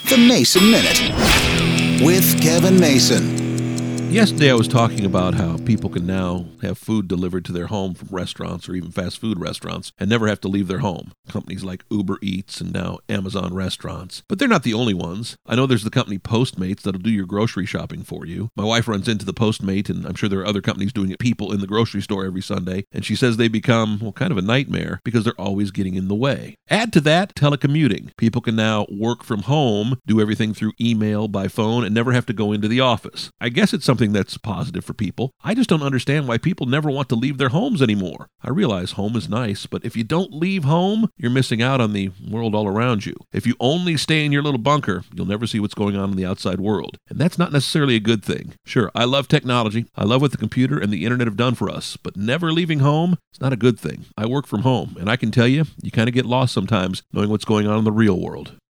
The Mason Minute with Kevin Mason. Yesterday I was talking about how people can now have food delivered to their home from restaurants or even fast food restaurants and never have to leave their home. Companies like Uber Eats and now Amazon Restaurants. But they're not the only ones. I know there's the company Postmates that'll do your grocery shopping for you. My wife runs into the Postmate, and I'm sure there are other companies doing it, people in the grocery store every Sunday, and she says they become, kind of a nightmare because they're always getting in the way. Add to that telecommuting. People can now work from home, do everything through email, by phone, and never have to go into the office. I guess it's something that's positive for people. I just don't understand why people never want to leave their homes anymore. I realize home is nice, but if you don't leave home, you're missing out on the world all around you. If you only stay in your little bunker, you'll never see what's going on in the outside world. And that's not necessarily a good thing. Sure, I love technology. I love what the computer and the internet have done for us, but never leaving home is not a good thing. I work from home, and I can tell you, you kind of get lost sometimes knowing what's going on in the real world.